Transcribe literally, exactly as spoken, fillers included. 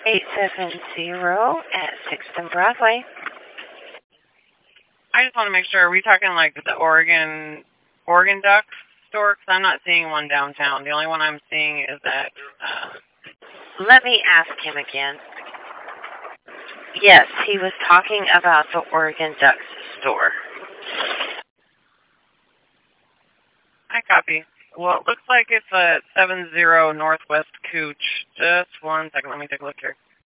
eight seven zero at sixth and Broadway. I just want to make sure, are we talking like the Oregon Oregon Duck store? Because I'm not seeing one downtown. The only one I'm seeing is at... Uh... Let me ask him again. Yes, he was talking about the Oregon Ducks store. I copy. Well, it looks like it's at seven zero Northwest Cooch. Just one second. Let me take a look here.